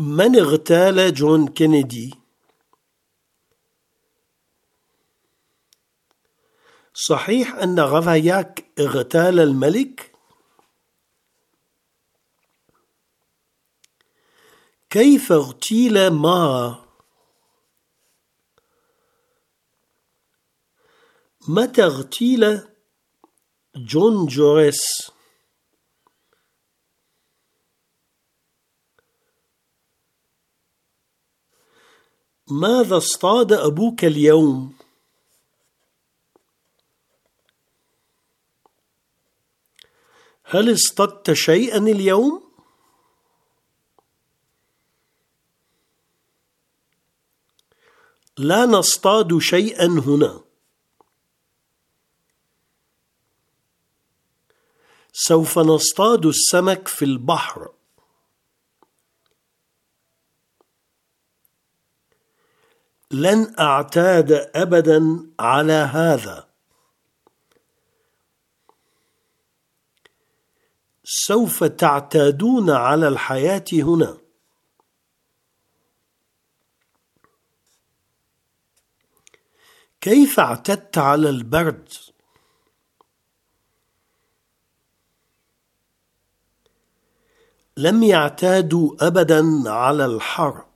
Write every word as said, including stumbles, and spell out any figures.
من اغتال جون كينيدي؟ صحيح أن غافاياك اغتال الملك؟ كيف اغتيل ما؟ متى اغتيل جون جوريس؟ ماذا اصطاد أبوك اليوم؟ هل اصطدت شيئا اليوم؟ لا نصطاد شيئا هنا. سوف نصطاد السمك في البحر. لن أعتاد أبدا على هذا. سوف تعتادون على الحياة هنا. كيف اعتدت على البرد؟ لم يعتادوا أبدا على الحر.